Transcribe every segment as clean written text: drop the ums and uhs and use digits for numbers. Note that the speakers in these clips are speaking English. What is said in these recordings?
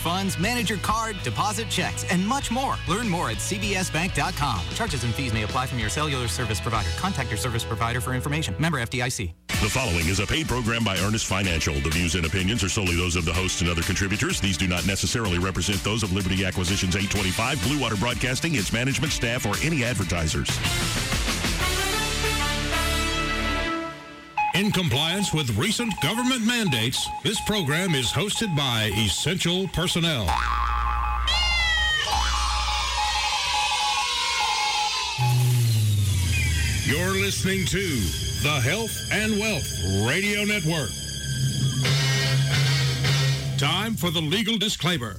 funds, manage your card, deposit checks, and much more. Learn more at cbsbank.com. Charges and fees may apply from your cellular service provider. Contact your service provider for information. Member FDIC. The following is a paid program by Earnest Financial. The views and opinions are solely those of the hosts and other contributors. These do not necessarily represent those of Liberty Acquisitions 825, Blue Water Broadcasting, its management, staff, or any advertisers. In compliance with recent government mandates, this program is hosted by essential personnel. You're listening to the Health and Wealth Radio Network. Time for the legal disclaimer.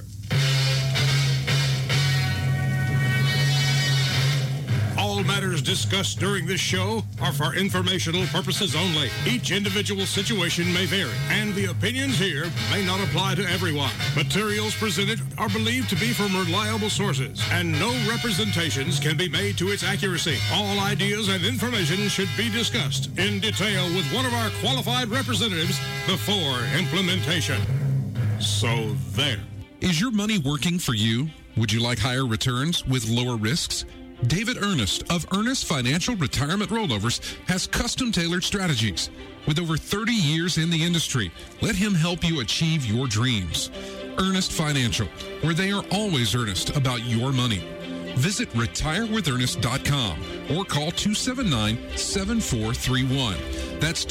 All matters discussed during this show are for informational purposes only. Each individual situation may vary, and the opinions here may not apply to everyone. Materials presented are believed to be from reliable sources, and no representations can be made to its accuracy. All ideas and information should be discussed in detail with one of our qualified representatives before implementation. So there. Is your money working for you? Would you like higher returns with lower risks? David Earnest of Earnest Financial Retirement Rollovers has custom-tailored strategies. With over 30 years in the industry, let him help you achieve your dreams. Earnest Financial, where they are always earnest about your money. Visit retirewithernest.com or call 279-7431. That's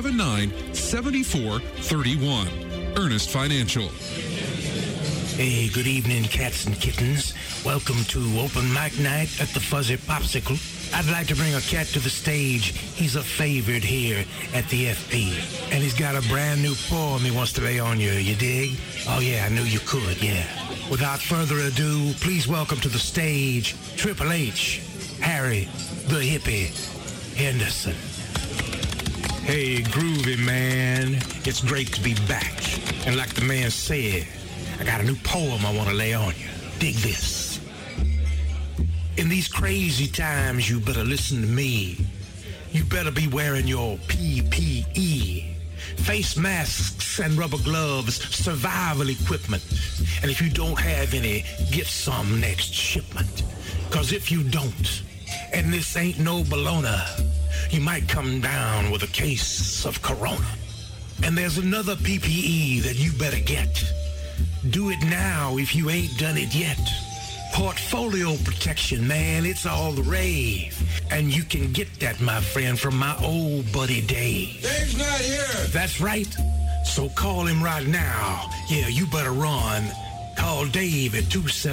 279-7431. Earnest Financial. Hey, good evening, cats and kittens. Welcome to Open Mic Night at the Fuzzy Popsicle. I'd like to bring a cat to the stage. He's a favorite here at the FP. And he's got a brand new poem he wants to lay on you, you dig? Oh yeah, I knew you could, yeah. Without further ado, please welcome to the stage, Triple H, Harry, the Hippie, Henderson. Hey, groovy man. It's great to be back. And like the man said, I got a new poem I want to lay on you. Dig this. In these crazy times, you better listen to me. You better be wearing your PPE. Face masks and rubber gloves, survival equipment. And if you don't have any, get some next shipment. Because if you don't, and this ain't no bologna, you might come down with a case of corona. And there's another PPE that you better get. Do it now if you ain't done it yet. Portfolio protection, man, it's all the rave. And you can get that, my friend, from my old buddy Dave. Dave's not here. That's right. So call him right now. Yeah, you better run. Call Dave at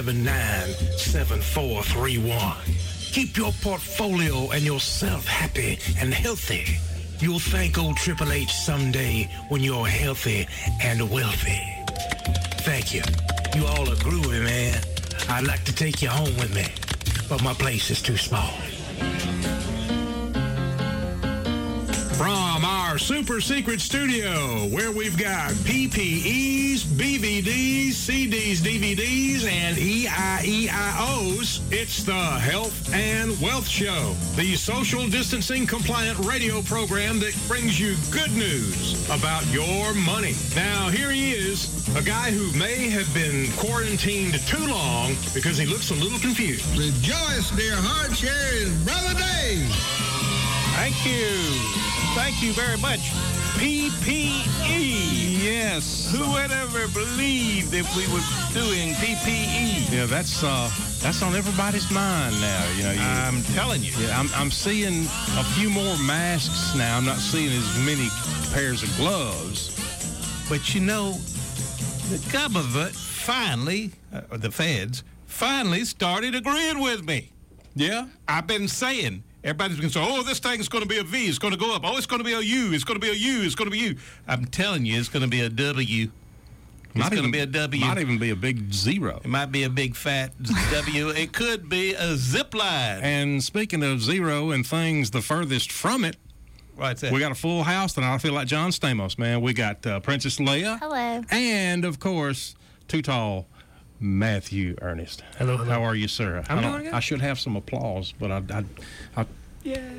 279-7431. Keep your portfolio and yourself happy and healthy. You'll thank old Triple H someday when you're healthy and wealthy. Thank you. You all are groovy, man. I'd like to take you home with me, but my place is too small. From our super secret studio, where we've got PPEs, BVDs, CDs, DVDs, and EIEIOs, it's the Health and Wealth Show, the social distancing compliant radio program that brings you good news about your money. Now, here he is, a guy who may have been quarantined too long because he looks a little confused. Rejoice, dear hearts, here is Brother Dave. Thank you. Thank you very much. PPE. Yes. Who would ever believe that we were doing PPE? Yeah, that's on everybody's mind now. You know, I'm telling you. Yeah, I'm seeing a few more masks now. I'm not seeing as many pairs of gloves. But you know, the government finally, or the feds, finally started agreeing with me. Yeah? I've been saying, everybody's been saying, oh, this thing's going to be a V, it's going to go up. Oh, it's going to be a U, it's going to be a U, it's going to be U. I'm telling you, it's going to be a W. It's going to be a W. Might even be a big zero. It might be a big fat W. It could be a zip line. And speaking of zero and things the furthest from it, right there. We got a full house tonight. I feel like John Stamos, man. We got Princess Leia. Hello. And, of course, Too Tall Matthew Ernest. Hello. How are you, sir? I'm doing good. I should have some applause, but I Yay.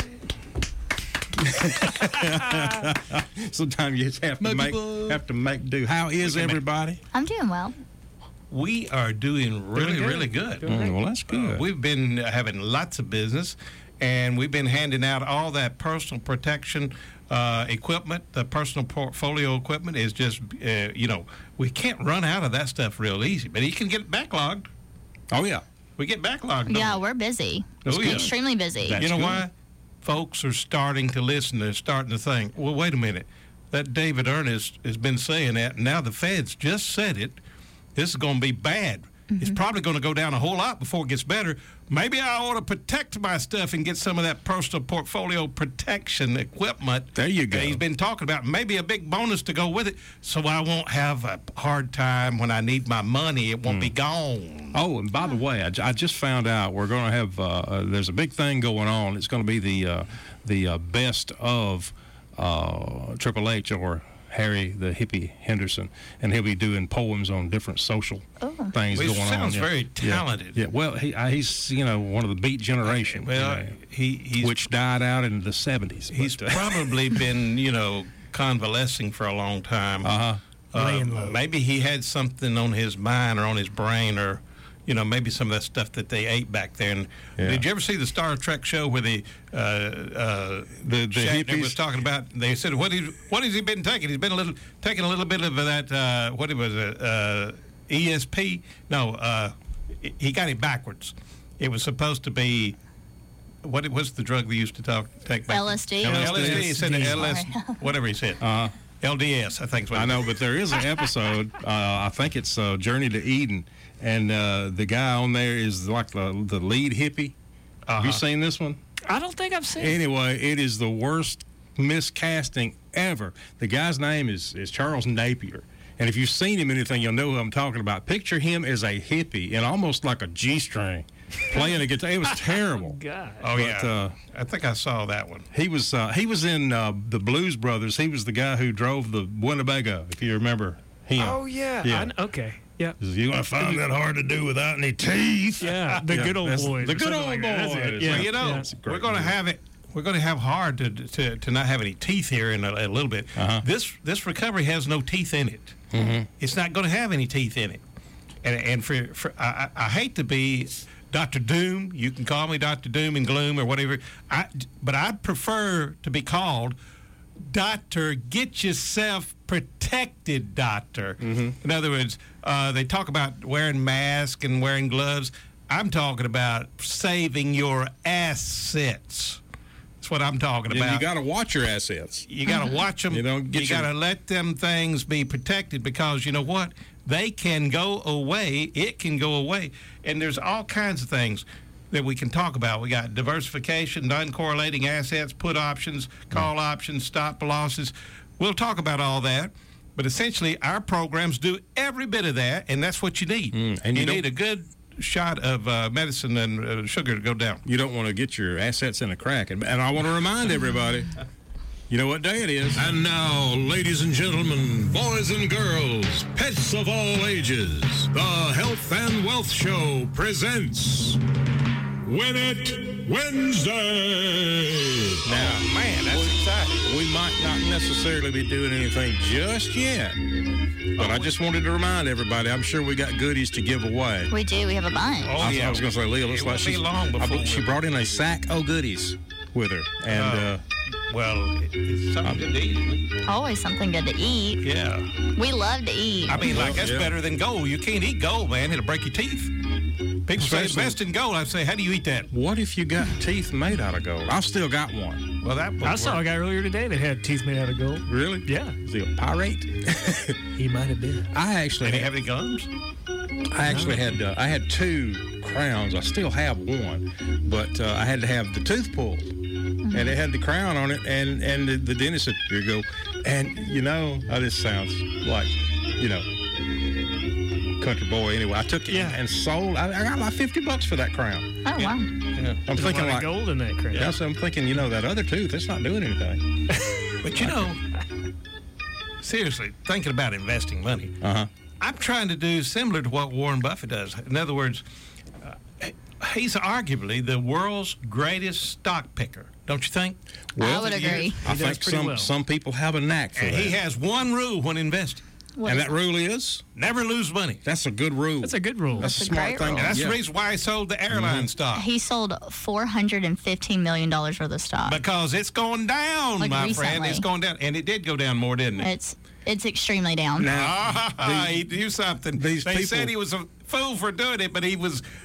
sometimes you just have to make do. How is everybody? I'm doing well. we are doing really good. Well, that's good. We've been having lots of business, and we've been handing out all that personal protection equipment. The personal portfolio equipment is just, we can't run out of that stuff real easy, but you can get backlogged. Oh, yeah. We get backlogged. Yeah, we're busy. Extremely busy. You know why? Folks are starting to listen. They're starting to think, well, wait a minute. That David Ernest has been saying that, and now the feds just said it. This is going to be bad. It's probably going to go down a whole lot before it gets better. Maybe I ought to protect my stuff and get some of that personal portfolio protection equipment. There you go. That he's been talking about. Maybe a big bonus to go with it, so I won't have a hard time when I need my money. It won't be gone. Oh, and by the way, I just found out we're going to have. There's a big thing going on. It's going to be the best of Triple H or Harry the Hippie Henderson, and he'll be doing poems on different social things going on. Sounds very talented. Yeah. Well, he's one of the Beat generation. Well, he's which died out in the 70s. He's probably been convalescing for a long time. Maybe he had something on his mind or on his brain, or maybe some of that stuff that they ate back there. And did you ever see the Star Trek show where the Shatner was talking about? They said, "What has he been taking? He's been taking a little bit of that. What was it? ESP? No, he got it backwards. It was supposed to be." What's the drug we used to take back? LSD. LSD. He said LSD. Whatever he said. LDS, I think. I know, but there is an episode. I think it's Journey to Eden. And the guy on there is like the lead hippie. Have you seen this one? I don't think I've seen it. Anyway, it is the worst miscasting ever. The guy's name is Charles Napier. And if you've seen him anything, you'll know who I'm talking about. Picture him as a hippie and almost like a G-string playing a guitar. It was terrible. God. Oh, yeah. I think I saw that one. He was in the Blues Brothers. He was the guy who drove the Winnebago, if you remember him. Oh, yeah. Okay. Yeah. I find that hard to do without any teeth. Yeah, the good old boys. The good old boys. Yeah. We're going to have it. We're going to have hard to not have any teeth here in a little bit. This recovery has no teeth in it. It's not going to have any teeth in it. And for I hate to be Dr. Doom. You can call me Dr. Doom and Gloom or whatever. But I prefer to be called Doctor, get yourself protected, doctor. In other words, they talk about wearing masks and wearing gloves. I'm talking about saving your assets. That's what I'm talking about. You got to watch your assets. You got to watch them. You got to let them things be protected, because you know what? They can go away. It can go away. And there's all kinds of things that we can talk about. We got diversification, non-correlating assets, put options, call options, stop losses. We'll talk about all that. But essentially, our programs do every bit of that, and that's what you need. And you need a good shot of medicine and sugar to go down. You don't want to get your assets in a crack. And I want to remind everybody, you know what day it is. And now, ladies and gentlemen, boys and girls, pets of all ages, the Health and Wealth Show presents Win It Wednesday. Now, man, that's exciting. We might not necessarily be doing anything just yet, but I just wanted to remind everybody, I'm sure we got goodies to give away. We do. We have a bunch. I was going to say, Leah, looks like she brought in a sack of goodies with her. And, well, it's something good to eat, isn't it? Always something good to eat. Yeah. We love to eat. I mean, that's better than gold. You can't eat gold, man. It'll break your teeth. People say it's best in gold. I say, how do you eat that? What if you got teeth made out of gold? I've still got one. Well, I saw a guy earlier today that had teeth made out of gold. Really? Yeah. Is he a pirate? He might have been. Did he have any gums? I actually had I had 2 crowns. I still have one, but I had to have the tooth pulled, and it had the crown on it, and the dentist said, "Here you go." And this sounds like, country boy. Anyway, I took it and sold. I got like $50 for that crown. Oh, wow. Yeah. I'm thinking like gold in that crown. Yeah, so I'm thinking, that other tooth, it's not doing anything. But seriously, thinking about investing money, I'm trying to do similar to what Warren Buffett does. In other words, he's arguably the world's greatest stock picker. Don't you think? Well, I would agree. I think some people have a knack for that. He has one rule when investing. And that rule is? Never lose money. That's a good rule. That's a good rule. That's a smart thing. And that's the reason why he sold the airline stock. He sold $415 million worth of stock. Because it's going down, Like my recently. friend. It's going down. And it did go down more, didn't it? It's extremely down. He do something. They said he was a fool for doing it, but he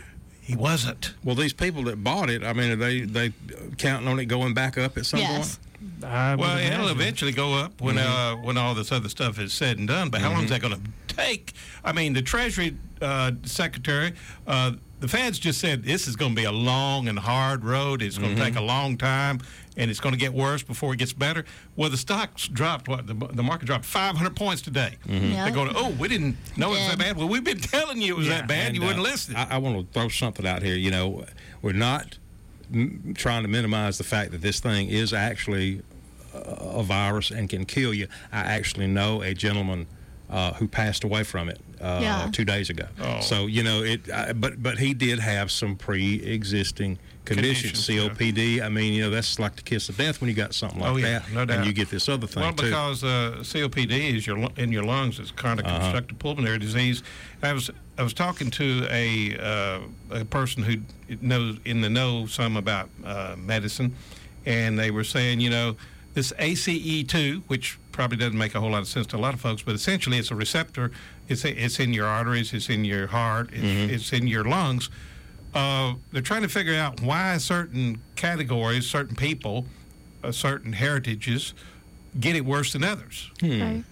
wasn't. Well, these people that bought it, I mean, are they counting on it going back up at some point? Well, it'll eventually go up when all this other stuff is said and done. But how long is that going to take? I mean, the Treasury Secretary, the Fed's just said this is going to be a long and hard road. It's going to take a long time, and it's going to get worse before it gets better. Well, the stocks dropped. The market dropped 500 points today. They're going, we didn't know it was that bad. Well, we've been telling you it was that bad. And, you wouldn't listen. I want to throw something out here. You know, we're not trying to minimize the fact that this thing is actually a virus and can kill you. I actually know a gentleman who passed away from it 2 days ago. So you know but he did have some pre-existing conditions, COPD. I mean, you know, that's like the kiss of death when you got something like that, no doubt. and you get this other thing too. Well, because COPD is in your lungs. It's chronic obstructive pulmonary disease. I was talking to a person who knows some about medicine, and they were saying, you know, this ACE2, which probably doesn't make a whole lot of sense to a lot of folks, but essentially it's a receptor. It's in your arteries. It's in your heart. It's in your lungs. They're trying to figure out why certain categories, certain people, certain heritages get it worse than others. Right.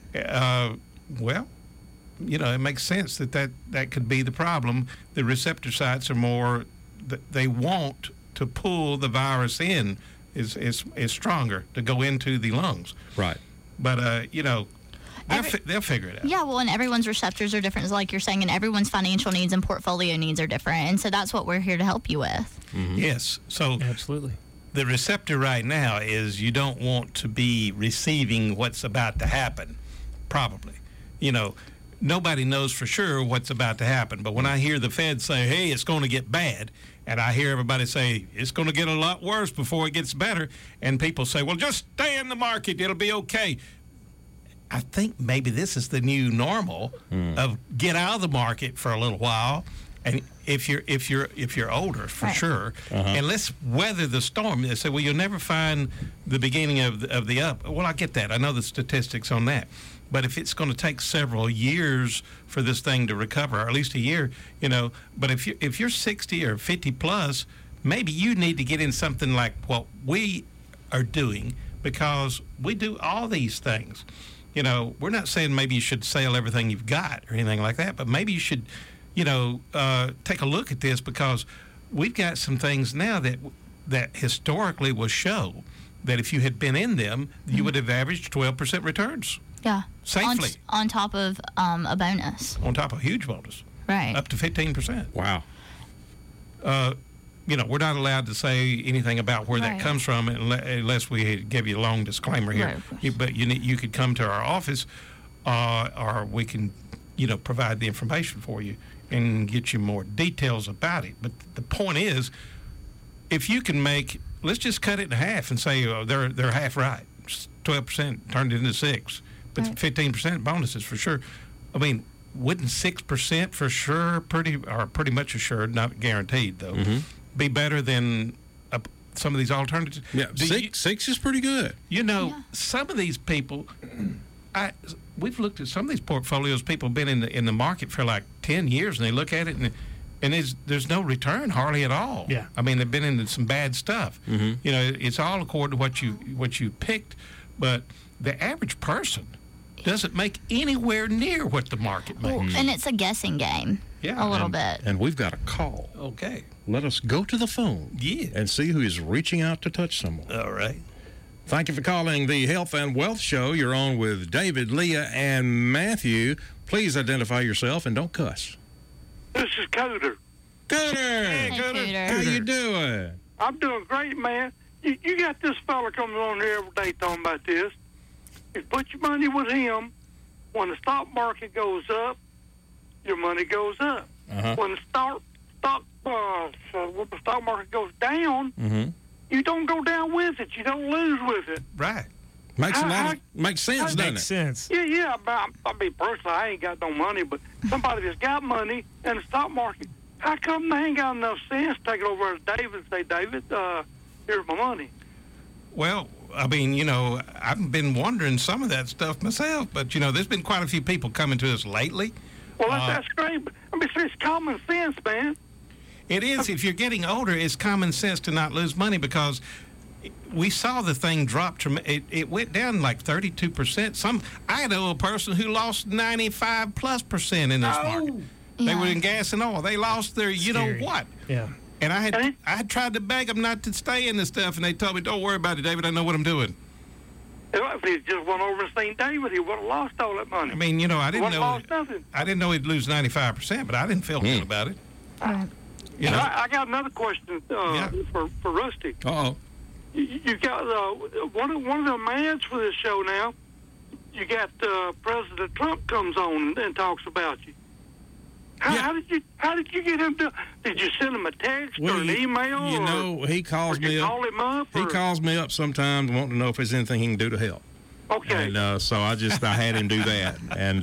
Well, you know, it makes sense that could be the problem. The receptor sites are more, they want to pull the virus in is stronger to go into the lungs. Right. But, you know, they'll figure it out. Yeah, well, and everyone's receptors are different, like you're saying, and everyone's financial needs and portfolio needs are different. And so that's what we're here to help you with. Yes. So absolutely. The receptor right now is you don't want to be receiving what's about to happen, probably. You know, nobody knows for sure what's about to happen. But when I hear the Fed say, hey, it's going to get bad, and I hear everybody say it's going to get a lot worse before it gets better, and people say, well, just stay in the market, it'll be okay. I think maybe this is the new normal of get out of the market for a little while, and if you're older, for sure, and let's weather the storm. They say, well, you'll never find the beginning of the up. Well, I get that. I know the statistics on that. But if it's going to take several years for this thing to recover, or at least a year, you know, but if you're 60 or 50 plus, maybe you need to get in something like what we are doing, because we do all these things. You know, we're not saying maybe you should sell everything you've got or anything like that, but maybe you should, you know, take a look at this, because we've got some things now that historically will show that if you had been in them, you would have averaged 12% returns. Yeah. Safely. On top of a bonus. On top of a huge bonus. Right. Up to 15%. Wow. You know, we're not allowed to say anything about where that comes from unless we give you a long disclaimer here. Right. But you could come to our office, or we can, you know, provide the information for you and get you more details about it. But the point is, if you can make, let's just cut it in half and say they're half right. 12% turned into 6%, but 15% bonuses for sure. I mean, wouldn't 6% for sure, pretty much assured, not guaranteed though, be better than some of these alternatives? Yeah, six is pretty good. You know, some of these people, we've looked at some of these portfolios. People have been in the market for like 10 years, and they look at it and there's no return hardly at all. Yeah. I mean, they've been into some bad stuff. You know, it's all according to what you picked, but the average person doesn't make anywhere near what the market makes. And it's a guessing game. Yeah. A little bit. And we've got a call. Okay. Let us go to the phone. Yeah. And see who is reaching out to touch someone. All right. Thank you for calling the Health and Wealth Show. You're on with David, Leah, and Matthew. Please identify yourself and don't cuss. This is Cooter. Cooter! Hey, Cooter. How you doing? I'm doing great, man. You got this fella coming on here every day talking about this. You put your money with him. When the stock market goes up, your money goes up. When the stock market goes down, you don't go down with it. You don't lose with it. Right. Makes sense, doesn't it? Makes sense. Yeah. I mean, personally, I ain't got no money, but somebody that's got money in the stock market, how come they ain't got enough sense to take it over to David and say, David, here's my money? Well, I mean, I've been wondering some of that stuff myself, but, there's been quite a few people coming to us lately. Well, that's great. But, I mean, it's common sense, man. It is. If you're getting older, it's common sense to not lose money because we saw the thing drop. It went down like 32%. I know a person who lost 95+% in this market. They were in gas and oil. They lost their what. Yeah. And I had tried to beg them not to stay in this stuff, and they told me, don't worry about it, David. I know what I'm doing. If he just went over and seen David, he would have lost all that money. I mean, I didn't know. Lost nothing. I didn't know he'd lose 95%, but I didn't feel good about it. I got another question for Rusty. Uh-oh. You got one of the ads for this show now. You got President Trump comes on and talks about you. How did you get him to? Did you send him a text or an email? He calls me up. Call him up. He calls me up sometimes, wanting to know if there's anything he can do to help. Okay. And so I had him do that, and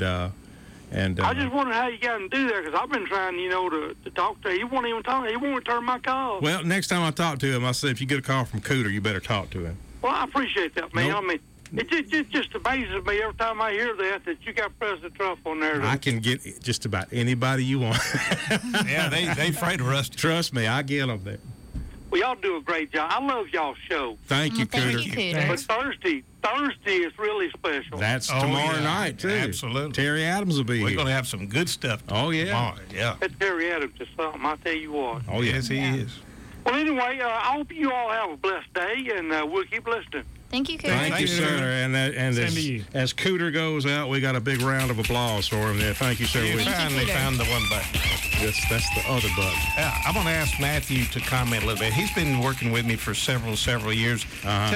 I just wondered how you got him to do that because I've been trying, to talk to him. He won't even talk. He won't return my call. Well, next time I talk to him, I said, if you get a call from Cooter, you better talk to him. Well, I appreciate that, man. Nope. I mean, it just amazes me every time I hear that you got President Trump on there. I can get just about anybody you want. Yeah, they afraid of Rusty. Trust me, I get them there. Well, y'all do a great job. I love y'all's show. Thank you, Cooter. Thank you, Cooter. But Thursday is really special. That's tomorrow night, too. Absolutely. Terry Adams will be here. We're going to have some good stuff. Oh, yeah. Tomorrow. Yeah. That Terry Adams is something, I tell you what. Oh, yes, he is. Well, anyway, I hope you all have a blessed day, and we'll keep listening. Thank you, Cooter. Thank you, sir. And as Cooter goes out, we got a big round of applause for him there. Thank you, sir. You finally found the one button. That's the other button. Yeah, I'm going to ask Matthew to comment a little bit. He's been working with me for several years.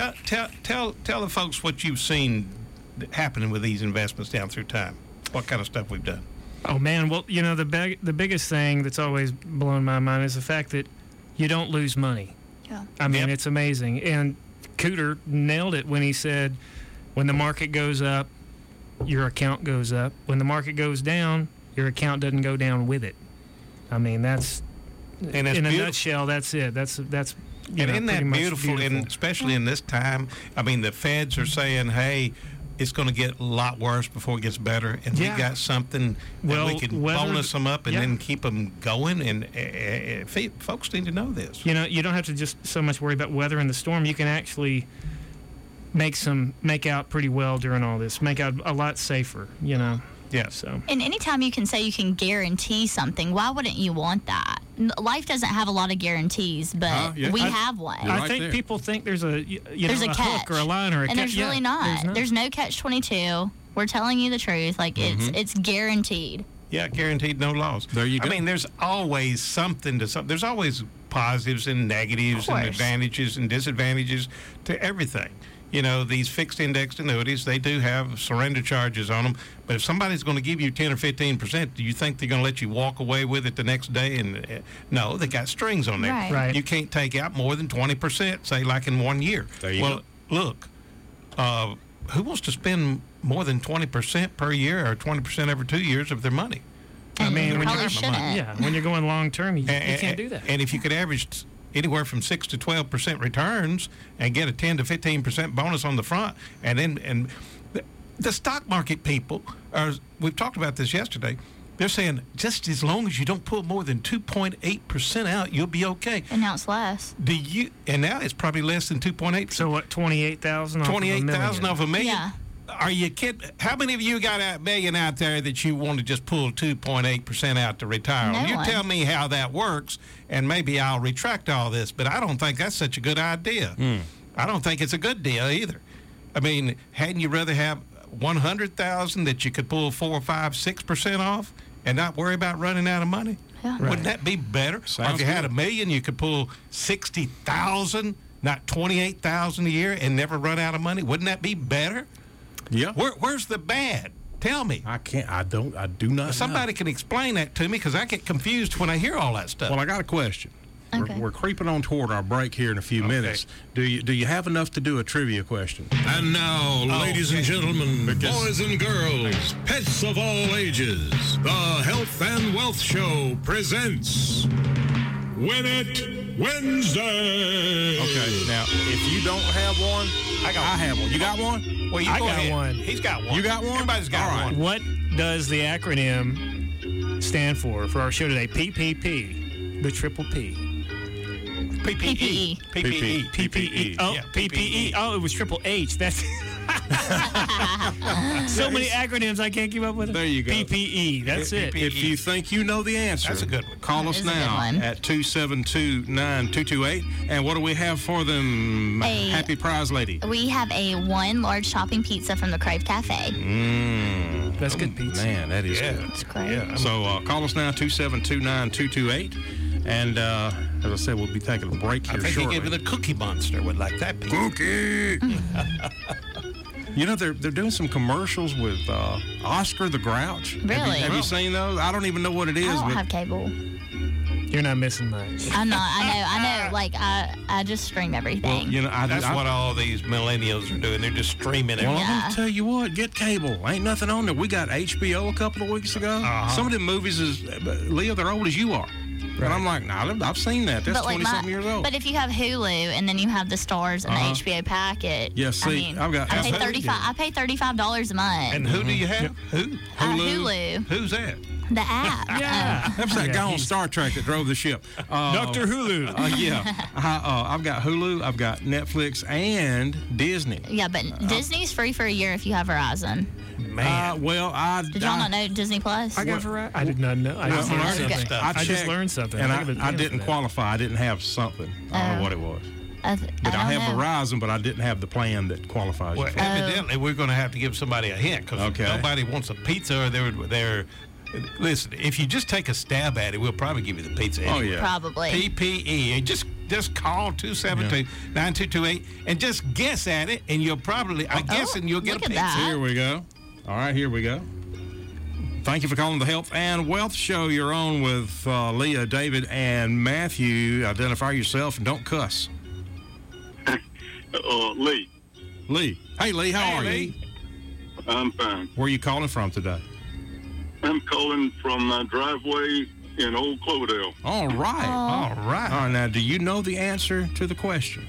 Tell the folks what you've seen happening with these investments down through time. What kind of stuff we've done. Oh, man. Well, the biggest thing that's always blown my mind is the fact that you don't lose money. Yeah. I mean, it's amazing. And Cooter nailed it when he said, when the market goes up, your account goes up. When the market goes down, your account doesn't go down with it. I mean, that's in a nutshell. That's it. That's and isn't that beautiful? And especially in this time, I mean, the feds are saying, "Hey, it's going to get a lot worse before it gets better," and we got something that we can bonus them up and then keep them going. And folks need to know this. You don't have to just so much worry about weather and the storm. You can actually make out pretty well during all this. Make out a lot safer. Yeah. So. And anytime you can say you can guarantee something, why wouldn't you want that? Life doesn't have a lot of guarantees, but we have one. I think people think there's a there's a catch hook or a line or a catch. And there's really not. There's no catch-22. We're telling you the truth. Like it's guaranteed. Yeah, guaranteed, no loss. There you go. I mean, there's always something to something. There's always positives and negatives and advantages and disadvantages to everything. These fixed indexed annuities, they do have surrender charges on them. But if somebody's going to give you 10 or 15%, do you think they're going to let you walk away with it the next day? And no, they got strings on there. Right. You can't take out more than 20%, say like in 1 year. There you go. Look, who wants to spend more than 20% per year or 20% every 2 years of their money? And I mean, you when probably shouldn't. when you're going long term, you can't do that. And if you could average anywhere from 6 to 12% returns and get a 10 to 15% bonus on the front, and the stock market people we've talked about this yesterday. They're saying just as long as you don't pull more than 2.8% out, you'll be okay. And now it's less. And now it's probably less than 2.8%. So what? 28,000. 28,000 off a million. Yeah. Are you kidding? How many of you got a million out there that you want to just pull 2.8% out to retire on? You tell me how that works, and maybe I'll retract all this. But I don't think that's such a good idea. I don't think it's a good deal either. I mean, hadn't you rather have 100,000 that you could pull 4, 5, 6% off and not worry about running out of money? Yeah. Right. Wouldn't that be better? Or if you had a million, you could pull 60,000, not 28,000 a year, and never run out of money. Wouldn't that be better? Yeah. Where's the bad? Tell me. I do not Somebody can explain that to me because I get confused when I hear all that stuff. Well, I got a question. Okay. We're creeping on toward our break here in a few minutes. Do you have enough to do a trivia question? And now, ladies and gentlemen, boys and girls, pets of all ages, the Health and Wealth Show presents Win It Wednesday. Okay, now, if you don't have one, I have one. You got one? Well, I got one. He's got one. You got one? Everybody's got one. What does the acronym stand for our show today? PPP, the triple P. PPE. PPE. Oh, Yeah, PPE. Oh, it was triple H. That's so many acronyms I can't keep up with. There you go. PPE. That's it. If you think you know the answer, That's a good one. Call us That is a good now one. at 272-9228. And what do we have for them, Happy Prize Lady? We have a 1 large topping pizza from the Crave Cafe. That's good pizza. Man, that is good. It's great. Yeah, So call us now, 272-9228. And as I said, we'll be taking a break I here think shortly. even the Cookie Monster would like that pizza. Cookie! You know, they're doing some commercials with Oscar the Grouch. Really? Have you seen those? I don't even know what it is. I don't but have cable. You're not missing much. I'm not. I know. Like, I just stream everything. well, you know, That's what all these millennials are doing. They're just streaming Well, everything. I'm gonna tell you what, get cable. Ain't nothing on there. We got HBO a couple of weeks ago. Some of them movies is, Leah, they're old as you are. And I'm like, nah, I've seen that. That's 20-something years old. But if you have Hulu and then you have the Stars and the HBO packet, Yeah, see, I mean, I've got- I pay I've- $35. I pay $35 a month. And who do you have? Who? Hulu, Who's that? the app. Yeah. That was that guy on Star Trek that drove the ship. Dr. Hulu. Yeah. I've got Hulu, I've got Netflix, and Disney. Yeah, but Disney's free for a year if you have Verizon. Man. Well, Did y'all not know Disney Plus? I got Verizon. I did not know. I just learned something. I I just checked, learned something. and think I've been I paying didn't for that. qualify. I didn't have something. I don't know what it was. I But I have don't know. Verizon, but I didn't have the plan that qualifies you Well, for it. evidently, we're going to have to give somebody a hint because Okay. nobody wants a pizza or they're. Listen, if you just take a stab at it, we'll probably give you the pizza. Oh, anyway. yeah. Probably. PPE. And just call 272-9228 and just guess at it, and you'll probably, I guess, and you'll get a look at pizza. that. Here we go. All right, here we go. Thank you for calling the Health and Wealth Show. You're on with Leah, David, and Matthew. Identify yourself and don't cuss. Lee. Lee. Hey, Lee, how are you? I'm fine. Where are you calling from today? I'm calling from my driveway in Old Cloverdale. All right. All right. All right, now, do you know the answer to the question?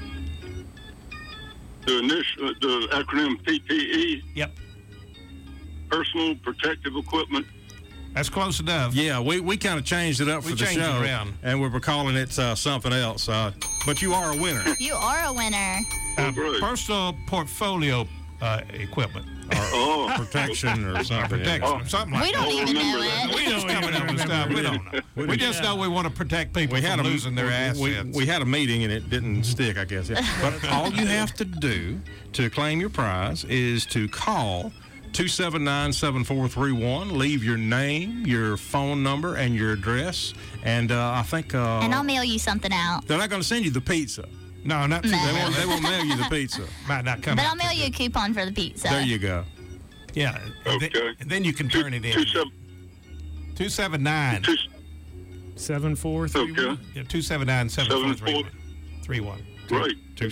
The acronym PPE, Yep. Personal Protective Equipment. That's close enough. Yeah, we kind of changed it up We for the changed it show, around. and we're calling it something else. But you are a winner. You are a winner. Great. Personal portfolio equipment. Oh, Protection or something. Protection. Something like We don't even know remember that. it. We don't coming up with stuff. We don't know. We just know we want to protect people from losing their assets. We had a meeting and it didn't stick, I guess. Yeah. But all you have to do to claim your prize is to call 279-7431. Leave your name, your phone number, and your address. And I think And I'll mail you something out. they're not going to send you the pizza. No, not No. They won't mail you the pizza. might not come. But out I'll mail you a coupon for the pizza. There you go. Yeah. And Okay. then you can turn it in. 279. 7431. Okay. Yeah, 279-7431. Right.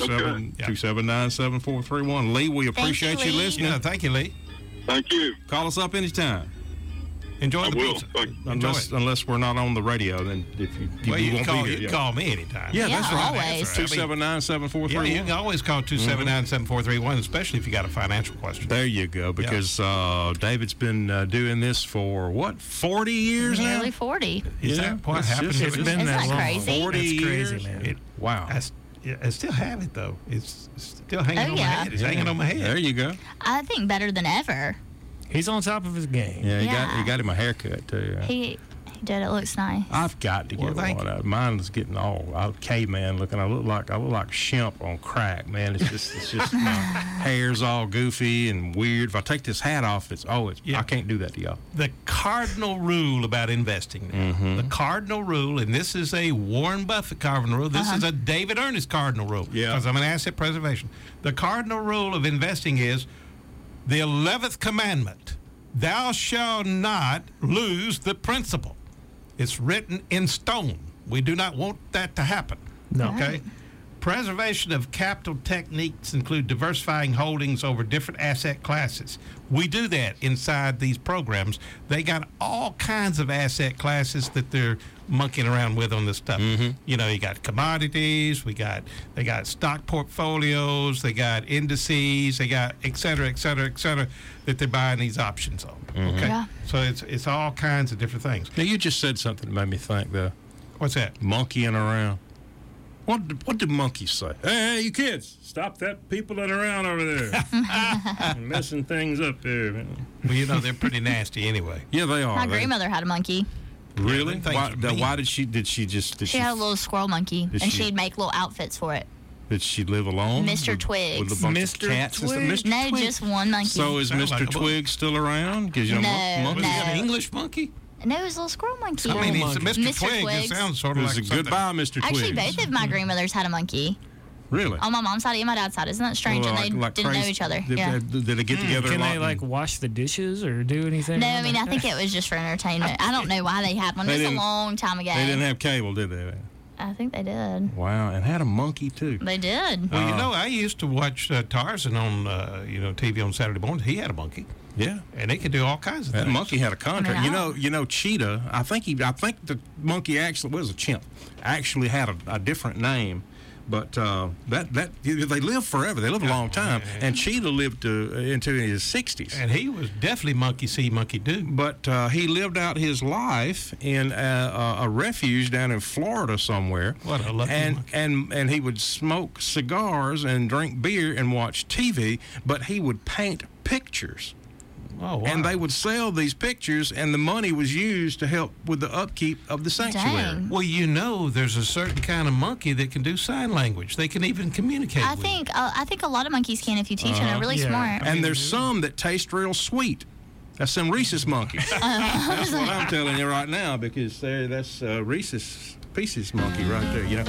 279-7431. Lee, we appreciate you Lee. listening. Yeah, thank you, Lee. Thank you. Call us up anytime. Enjoy I the will. pizza. Thank you. Enjoy it. Unless we're not on the radio, then if you Well, you can won't call, be you here. can call me anytime. Yeah, Yeah, that's right. always. That's right. 279-7431. Yeah, you can always call 279-7431, especially if you got a financial question. There you go, because David's been doing this for, what, 40 years now? Nearly 40. Is Yeah, that what it's happened? just- It's been Isn't that that long. crazy? 40 That's crazy, years? man. Wow. I still have it, though. It's still hanging Oh, on my yeah. head. It's hanging on my head. There you go. I think better than ever. He's on top of his game. Yeah, Yeah. he got him a haircut, too. He did. It looks nice. I've got to Well, get thank one. Mine's getting all caveman looking. I look like Shemp on crack, man. It's just my hair's all goofy and weird. If I take this hat off, I can't do that to y'all. The cardinal rule about investing now. Mm-hmm. The cardinal rule, and this is a Warren Buffett cardinal rule. This is a David Ernest cardinal rule. Yeah. Because I'm an asset preservation. The cardinal rule of investing is the 11th commandment. Thou shalt not lose the principal. It's written in stone. We do not want that to happen. No. Okay? Preservation of capital techniques include diversifying holdings over different asset classes. We do that inside these programs. They got all kinds of asset classes that they're monkeying around with on this stuff. You know, you got commodities, they got stock portfolios, they got indices, they got et cetera, that they're buying these options on. Okay? Yeah. So it's all kinds of different things. Now, you just said something that made me think, though. What's that? Monkeying around. What do monkeys say? Hey, you kids, stop that peopling around over there. Messing things up there. Well, you know, they're pretty nasty anyway. Yeah, they are. My grandmother had a monkey. Really? Why did she She had a little squirrel monkey, and she'd make little outfits for it. Did she live alone? Mr. Twigs. With a bunch of cats and stuff? Mr. No, Twigs? just one monkey. So is Mr. Twig still around? Because, you know, No, no. An English monkey? No, it was a little squirrel monkey. I mean, it's Mr. Twig. It sounds sort of like something. Goodbye, Mr. Twig. Actually, both of my grandmothers had a monkey. Really? On my mom's side and my dad's side. Isn't that strange? Well, and they didn't know each other. Did they get together Can a lot? they, like, wash the dishes or do anything? No, I mean, I think it was just for entertainment. I don't know why they had one. It was a long time ago. They didn't have cable, did they? I think they did. Wow, and had a monkey, too. They did. Well, you know, I used to watch Tarzan on, TV on Saturday mornings. He had a monkey. Yeah, and they could do all kinds of things. That monkey had a contract. You know, Cheetah. I think the monkey actually was a chimp. Actually had a different name, but that they live forever. They live a long time. And Cheetah lived into his 60s. And he was definitely monkey see, monkey do. But he lived out his life in a refuge down in Florida somewhere. What a lucky monkey. And he would smoke cigars and drink beer and watch TV, but he would paint pictures. Oh, wow. And they would sell these pictures, and the money was used to help with the upkeep of the sanctuary. Dang. Well, you know, there's a certain kind of monkey that can do sign language. They can even communicate I think a lot of monkeys can if you teach them. They're really smart. And there's some that taste real sweet. That's some Reese's monkeys. That's what I'm telling you right now, because that's Reese's Pieces monkey right there, you know.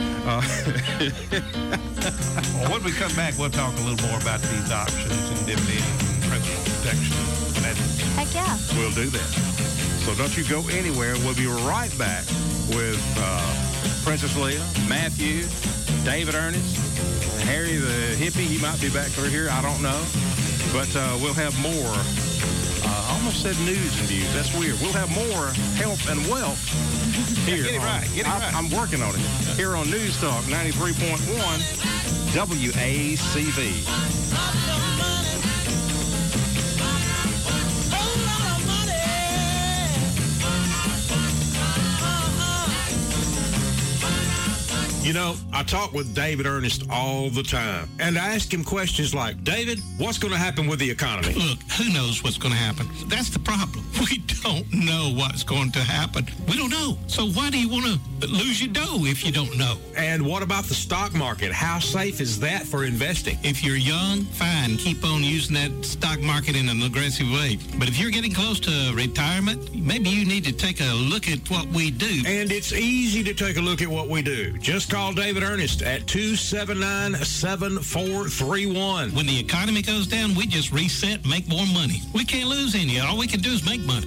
Well, when we come back, we'll talk a little more about these options and dividends and principal protection. Heck yeah. We'll do that. So don't you go anywhere. We'll be right back with Princess Leah, Matthew, David Ernest, Harry the hippie. He might be back over here. I don't know. But we'll have more. I almost said news and views. That's weird. We'll have more health and wealth here. Get it right. Get it right. I'm working on it. Here on News Talk 93.1 WACV. You know, I talk with David Ernest all the time, and I ask him questions like, David, what's going to happen with the economy? Look, who knows what's going to happen? That's the problem. We don't know what's going to happen. We don't know. So why do you want to lose your dough if you don't know? And what about the stock market? How safe is that for investing? If you're young, fine. Keep on using that stock market in an aggressive way. But if you're getting close to retirement, maybe you need to take a look at what we do. And it's easy to take a look at what we do. Just call David Ernest at 279-7431. When the economy goes down, we just reset, make more money. We can't lose any. All we can do is make money.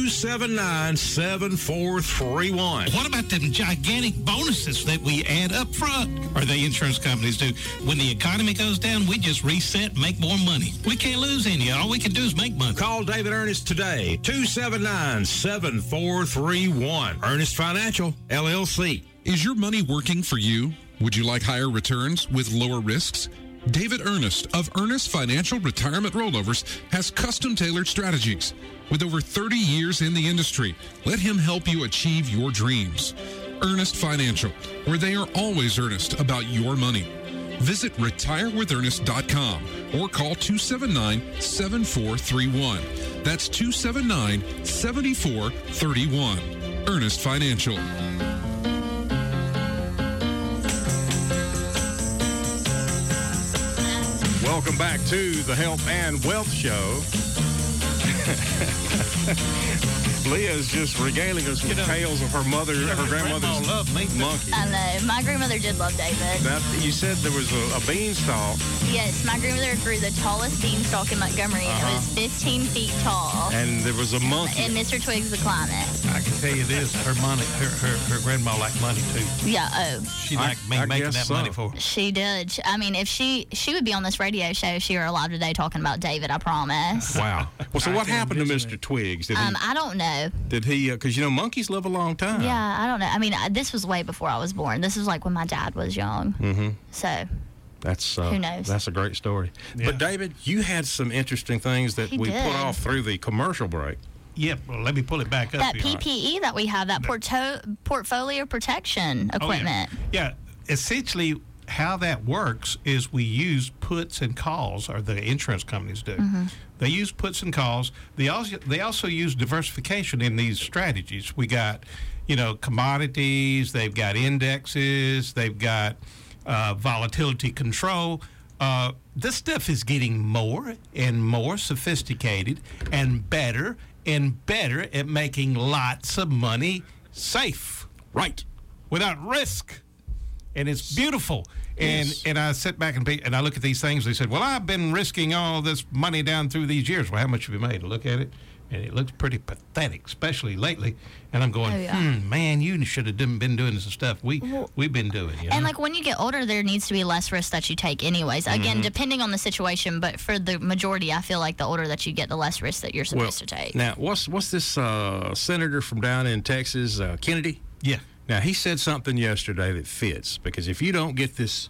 279-7431. What about them gigantic bonuses that we add up front? Or the insurance companies do. When the economy goes down, we just reset, make more money. We can't lose any. All we can do is make money. Call David Ernest today, 279-7431. Ernest Financial, LLC. Is your money working for you? Would you like higher returns with lower risks? David Ernest of Ernest Financial Retirement Rollovers has custom-tailored strategies. With over 30 years in the industry, let him help you achieve your dreams. Ernest Financial, where they are always earnest about your money. Visit retirewithernest.com or call 279-7431. That's 279-7431. Ernest Financial. Welcome back to the Health and Wealth Show. Leah's just regaling us with tales of her mother, her grandmother's monkey. I know. My grandmother did love David. Now, you said there was a beanstalk. Yes, my grandmother grew the tallest beanstalk in Montgomery, and it was 15 feet tall. And there was a monkey. And Mr. Twigs would climb it. I can tell you this: her grandma liked money too. Yeah. Oh. She liked me making that money for her. She did. I mean, if she would be on this radio show if she were alive today talking about David. I promise. Wow. Well, so what happened to Mr. Twigs? I don't know. Did he? Because monkeys live a long time. Yeah, I don't know. I mean, this was way before I was born. This was like when my dad was young. Mm-hmm. So. That's who knows? That's a great story. Yeah. But David, you had some interesting things that we put off through the commercial break. Yep. Well, let me pull it back up. That PPE that we have, that portfolio protection equipment. Oh, yeah. Essentially, how that works is we use puts and calls, or the insurance companies do. Mm-hmm. They use puts and calls. They also use diversification in these strategies. We got, commodities. They've got indexes. They've got volatility control. This stuff is getting more and more sophisticated and better at making lots of money safe. Right. Without risk. And it's beautiful. And I sit back and I look at these things. They said, well, I've been risking all this money down through these years. Well, how much have you made? I look at it, and it looks pretty pathetic, especially lately. And I'm going, man, you should have been doing some stuff we've been doing. And like when you get older, there needs to be less risk that you take anyways. Again, depending on the situation, but for the majority, I feel like the older that you get, the less risk that you're supposed to take. Now, what's this senator from down in Texas, Kennedy? Yeah. Now, he said something yesterday that fits, because if you don't get this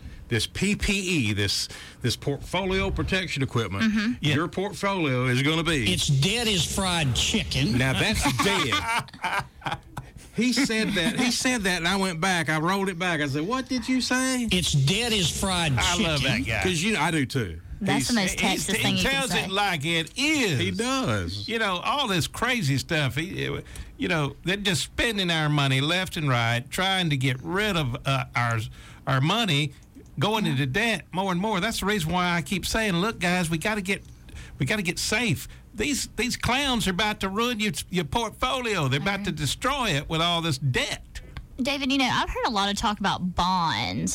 PPE, this portfolio protection equipment, your portfolio is going to be... It's dead as fried chicken. Now, that's dead. He said that, and I went back. I rolled it back. I said, what did you say? It's dead as fried chicken. I love that guy. Because I do, too. That's the most Texas thing you can say. He tells it like it is. He does. All this crazy stuff. They're just spending our money left and right, trying to get rid of our money, going into debt more and more. That's the reason why I keep saying, look, guys, we got to get safe. These clowns are about to ruin your portfolio. They're about to destroy it with all this debt. David, I've heard a lot of talk about bonds.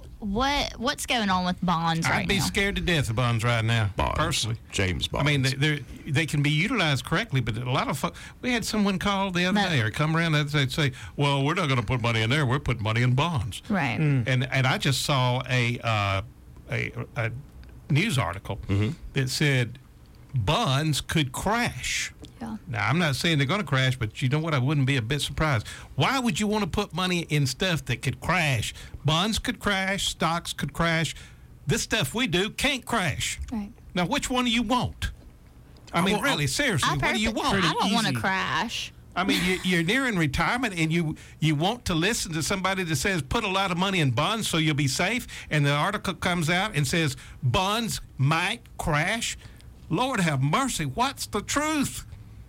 What's going on with bonds right now? I'd be scared to death of bonds right now, personally. James bonds. I mean, they can be utilized correctly, but a lot of folks... We had someone call the other day or come around and say, well, we're not going to put money in there. We're putting money in bonds. Right. And I just saw a news article that said bonds could crash. Yeah. Now, I'm not saying they're going to crash, but you know what? I wouldn't be a bit surprised. Why would you want to put money in stuff that could crash? Bonds could crash. Stocks could crash. This stuff we do can't crash. Right. Now, which one do you want? I mean, really, seriously, what do you want? I don't want to crash. I mean, you're nearing retirement, and you want to listen to somebody that says put a lot of money in bonds so you'll be safe, and the article comes out and says bonds might crash. Lord have mercy. What's the truth?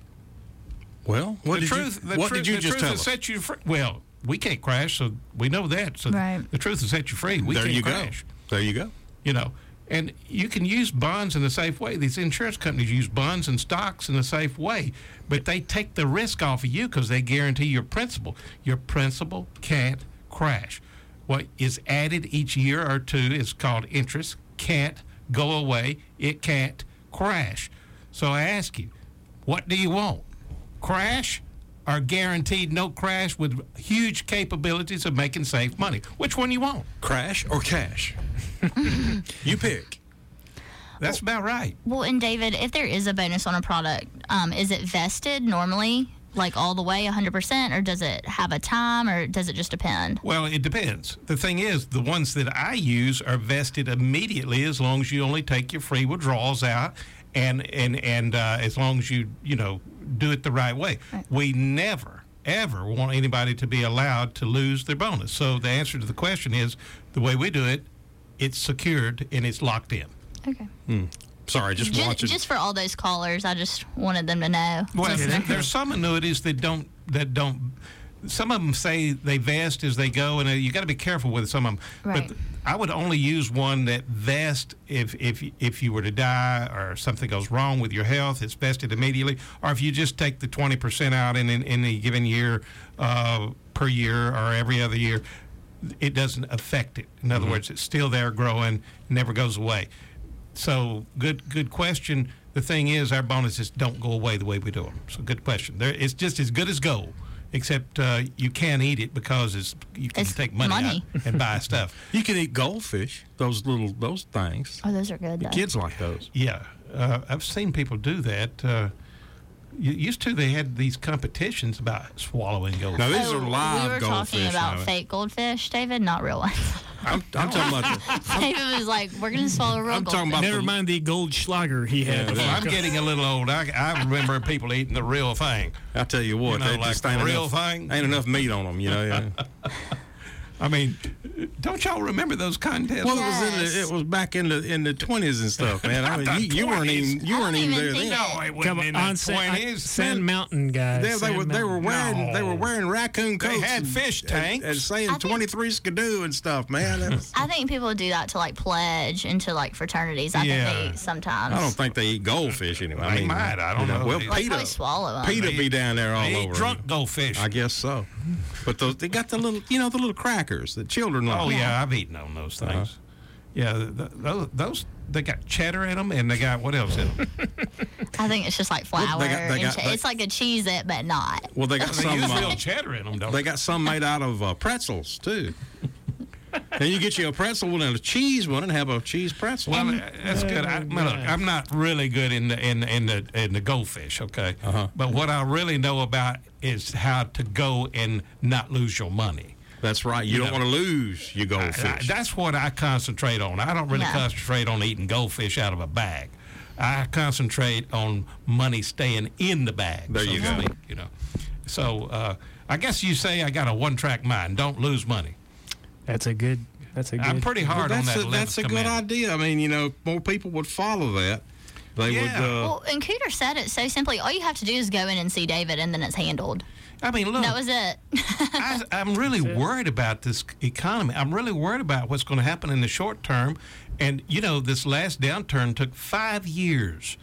Well, what did you just tell us? Set you free. Well, we can't crash, so we know that. So the truth will set you free. We can't crash. There you go. And you can use bonds in a safe way. These insurance companies use bonds and stocks in a safe way, but they take the risk off of you because they guarantee your principal. Your principal can't crash. What is added each year or two is called interest. Can't go away. It can't crash. So I ask you, what do you want? Crash or guaranteed no crash with huge capabilities of making safe money? Which one you want? Crash or cash? You pick. That's about right. Well, and David, if there is a bonus on a product, is it vested normally, like all the way 100%, or does it have a time, or does it just depend? Well, it depends. The thing is, the ones that I use are vested immediately as long as you only take your free withdrawals out and as long as you do it the right way. Right. We never, ever want anybody to be allowed to lose their bonus. So the answer to the question is, the way we do it, it's secured and it's locked in. Okay. Sorry, just watching. Just for all those callers, I just wanted them to know. Well, there's some annuities that don't. Some of them say they vest as they go, and you got to be careful with some of them. Right. But I would only use one that vests if you were to die or something goes wrong with your health, it's vested immediately. Or if you just take the 20% out in a given year, per year or every other year, it doesn't affect it. In other words, it's still there growing, never goes away. So good question. The thing is, our bonuses don't go away the way we do them. So good question. It's just as good as gold. Except you can't eat it because you can take money out and buy stuff. You can eat goldfish, those things. Oh, those are good. The kids like those. Yeah, I've seen people do that. Used to, they had these competitions about swallowing goldfish. Now these are live goldfish. We were talking about fake goldfish, David, not real ones. I'm talking about. David was like, "We're gonna swallow real goldfish." Never mind the Goldschlager he had. I'm getting a little old. I remember people eating the real thing. I tell you what, they like the real thing. Ain't enough meat on them, Yeah. I mean, don't y'all remember those contests? Well, it was back in the 20s and stuff, man. I mean, you weren't even there then. No, it wasn't in the 20s. Sand Mountain guys. They were wearing raccoon coats. They had fish tanks and saying 23 skidoo and stuff, man. I think people do that to like pledge into like fraternities. I think they eat sometimes. I don't think they eat goldfish anyway. They might. I don't know. Well, probably swallow them. Peter be down there all they over. Eat drunk goldfish. I guess so. But they got the little crackers that children like. Oh yeah, I've eaten on those things. Yeah, those they got cheddar in them, and they got what else in them? I think it's just like flour. It's like a Cheez-It, but not. Well, they got they some use real cheddar in them, don't they? They got some made out of pretzels too. And you get you a pretzel one and a cheese one, and have a cheese pretzel. Well, that's good. Look, I'm not really good in the goldfish, okay? But what I really know about is how to go and not lose your money. That's right. You don't want to lose your goldfish. That's what I concentrate on. I don't really concentrate on eating goldfish out of a bag. I concentrate on money staying in the bag. There you go. So I guess you say I got a one-track mind. Don't lose money. That's a good. I'm pretty hard on that. That's a good idea. I mean, more people would follow that. They would. Well, and Cooter said it so simply. All you have to do is go in and see David, and then it's handled. I mean, look. That was it. I'm really worried about this economy. I'm really worried about what's going to happen in the short term. And, this last downturn took 5 years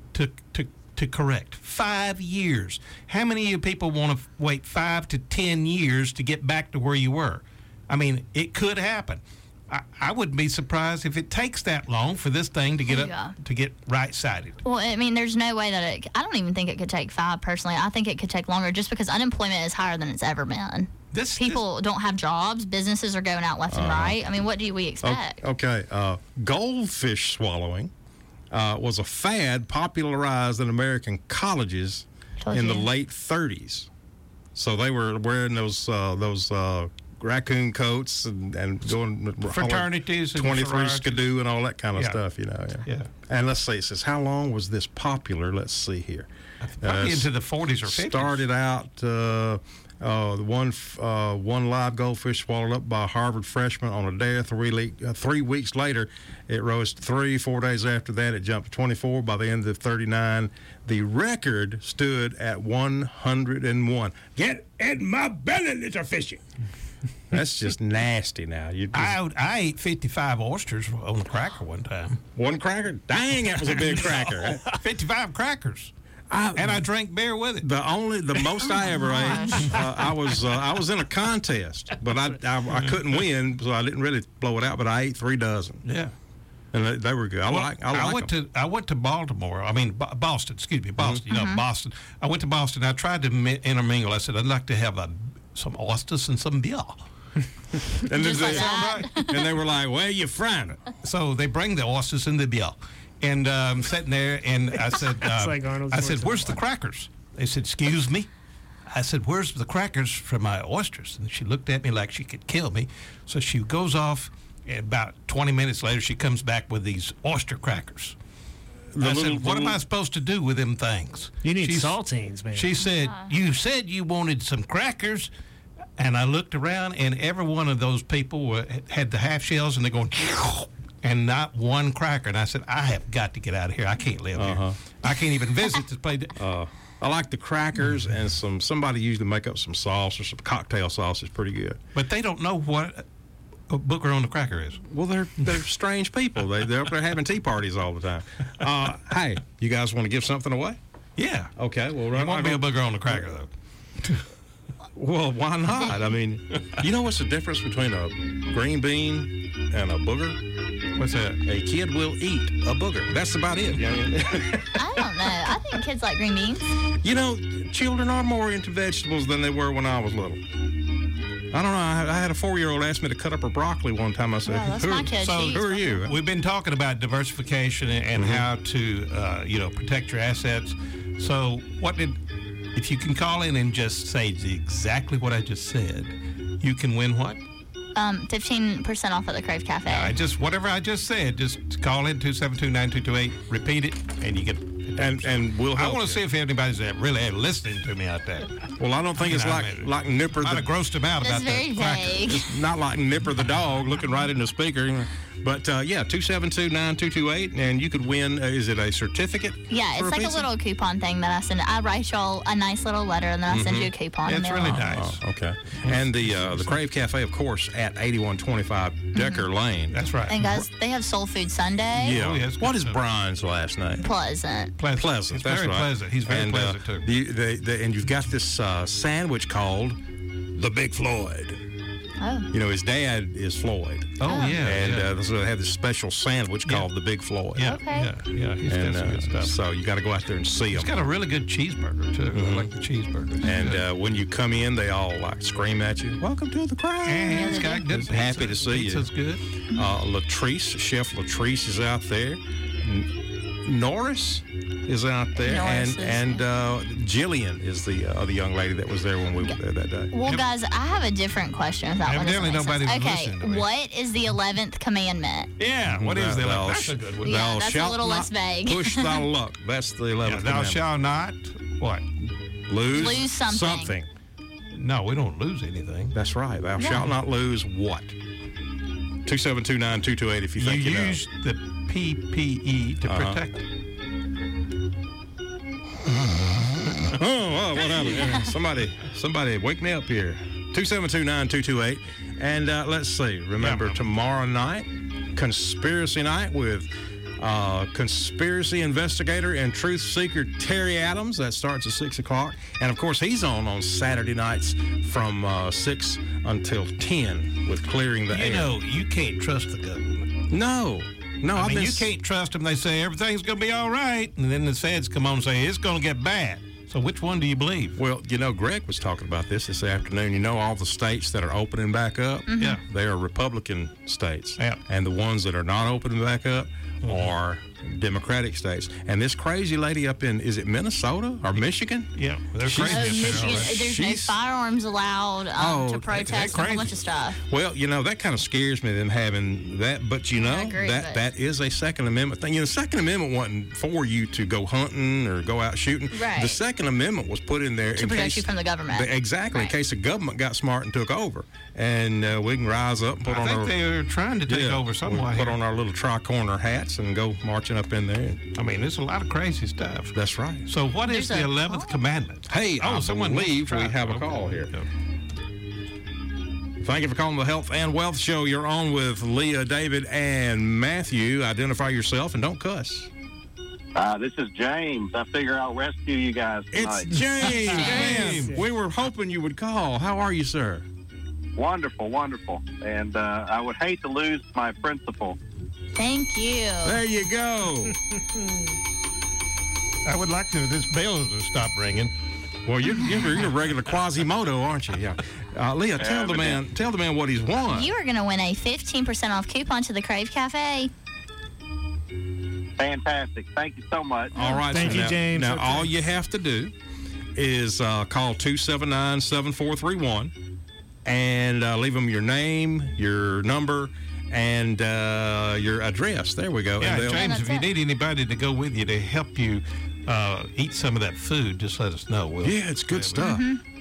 to correct. 5 years. How many of you people want to wait 5 to 10 years to get back to where you were? I mean, it could happen. I wouldn't be surprised if it takes that long for this thing to get to get right-sided. Well, I mean, there's no way that I don't even think it could take 5 personally. I think it could take longer just because unemployment is higher than it's ever been. People don't have jobs. Businesses are going out left and right. I mean, what do we expect? Okay. Goldfish swallowing was a fad popularized in American colleges in the late 30s. So they were wearing those raccoon coats and going fraternities, 23 skidoo and all that kind of stuff, Yeah. And let's see, it says, how long was this popular? Let's see here. Probably into the 40s or 50s. Started out one live goldfish swallowed up by a Harvard freshman on a dare. 3 weeks later, it rose to 3. 4 days after that, it jumped to 24. By the end of 39, the record stood at 101. Get in my belly, little fishy. That's just nasty now. I ate 55 oysters on a cracker one time. One cracker? Dang, that was a big cracker. 55 crackers. And I drank beer with it. The most I ever ate, I was in a contest, but I couldn't win, so I didn't really blow it out, but I ate 3 dozen. Yeah. And they were good. I went to Baltimore. I mean, Boston. Excuse me, Boston. Boston. I went to Boston. I tried to intermingle. I said, I'd like to have some oysters and some beer. And they were like, where you from? So they bring the oysters and the beer. And I'm sitting there, and I said, where's the crackers? They said, excuse me? I said, where's the crackers for my oysters? And she looked at me like she could kill me. So she goes off, and about 20 minutes later, she comes back with these oyster crackers. I said, what am I supposed to do with them things? You need saltines, man. She said, you said you wanted some crackers. And I looked around, and every one of those people had the half shells, and they're going, and not one cracker. And I said, I have got to get out of here. I can't live here. I can't even visit this place. I like the crackers and somebody usually make up some sauce or some cocktail sauce is pretty good. But they don't know Booger on the Cracker is? Well, they're strange people. They're up there having tea parties all the time. Hey, you guys want to give something away? Yeah. Okay. Well, it won't be a Booger on the Cracker though. Well, why not? I mean, you know what's the difference between a green bean and a booger? What's that? A kid will eat a booger. That's about it. I don't know. I think kids like green beans. You know, children are more into vegetables than they were when I was little. I don't know. I had a 4-year-old ask me to cut up her broccoli one time. I said, that's my kid. who are you? We've been talking about diversification and how to, protect your assets. So if you can call in and just say exactly what I just said, you can win what? 15% off at the Crave Cafe. Whatever I just said, just call in 272-9228, repeat it, and you get. And we'll help. I want to see if anybody's really listeting to me out there. Well, I don't think it's like Nipper. I'd have grossed him out about that. That's very vague. It's not like Nipper the dog looking right in the speaker. But, 272-9228, and you could win, is it a certificate? Yeah, it's like a little coupon thing that I send. I write y'all a nice little letter, and then I send you a coupon. It's really nice. Oh, okay. And the Crave Cafe, of course, at 8125 Decker Lane. That's right. And, guys, they have Soul Food Sunday. Yeah. What is Brian's last name? Pleasant. Pleasant. He's That's very right. pleasant. He's very pleasant, too. And you've got this sandwich called the Big Floyd. Oh. You know, his dad is Floyd. Oh, yeah. And so they have this special sandwich called the Big Floyd. Yeah, okay. Yeah. He's got some good stuff. So you got to go out there and see him. He's got a really good cheeseburger, too. I like the cheeseburger. And when you come in, they all scream at you, "Welcome to the Crave." And he's got good pizza. Happy to see you. Pizza's good. Chef Latrice is out there. Norris is out there, and Jillian is the other young lady that was there when we were there that day. Well, guys, I have a different question. If that Evidently nobody was listening to me. What is the 11th commandment? Yeah, what is the 11th? That's a good one. Yeah, that's a little less vague. Push thy luck. That's the 11th Thou shalt not, what? Lose something. No, we don't lose anything. That's right. Thou shalt not lose what? 272-9228 if you think you know. You use the PPE to protect it. Oh, what happened? Somebody wake me up here. 272-9228. And let's see. Remember, tomorrow night, Conspiracy Night with conspiracy investigator and truth seeker Terry Adams. That starts at 6 o'clock. And, of course, he's on Saturday nights from 6 until 10 with Clearing the Air. You know, you can't trust the government. No. I mean, you can't trust them. They say everything's going to be all right. And then the feds come on and say it's going to get bad. So which one do you believe? Well, you know, Greg was talking about this afternoon. You know, all the states that are opening back up, they are Republican states. Yeah. And the ones that are not opening back up are Democratic states. And this crazy lady up in, is it Minnesota or Michigan? Yeah, they're crazy up there. Michigan, there's no firearms allowed to protest and a whole bunch of stuff. Well, you know, that kind of scares me, them having that. But, you know, that is a Second Amendment thing. You know, the Second Amendment wasn't for you to go hunting or go out shooting. Right. The Second Amendment was put in there to protect you from the government. Exactly, in case the government got smart and took over. And we can rise up and put on our... I think they were trying to take over somewhat. Put on our little tri-corner hats and go marching up in there. I mean, there's a lot of crazy stuff. That's right. So what is the 11th commandment? Hey, I believe we have a call here. Thank you for calling the Health and Wealth Show. You're on with Leah, David, and Matthew. Identify yourself and don't cuss. This is James. I figure I'll rescue you guys tonight. It's James. We were hoping you would call. How are you, sir? Wonderful, wonderful. And I would hate to lose my principal. Thank you. There you go. I would like this bell to stop ringing. Well, you're a regular Quasimodo, aren't you? Yeah. Leah, tell the man what he's won. You are going to win a 15% off coupon to the Crave Cafe. Fantastic. Thank you so much. All right. Thank you, James. Now, all you have to do is call 279-7431 and leave them your name, your number, and your address. There we go. Yeah, James, if you need anybody to go with you to help you eat some of that food, just let us know. Yeah, it's good stuff.